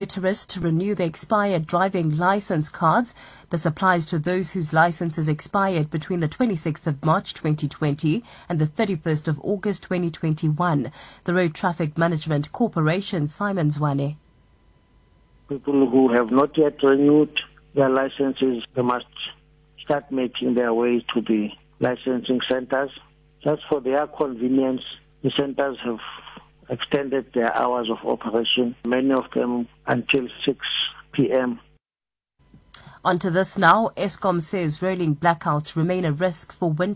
motorists to renew their expired driving license cards. This applies to those whose licenses expired between the 26th of March 2020 and the 31st of August 2021. The Road Traffic Management Corporation, Simon Zwane. People who have not yet renewed their licenses, they must start making their way to the licensing centers. Just for their convenience, the centers have extended their hours of operation, many of them until 6 p.m. On to this now. Eskom says rolling blackouts remain a risk for winter.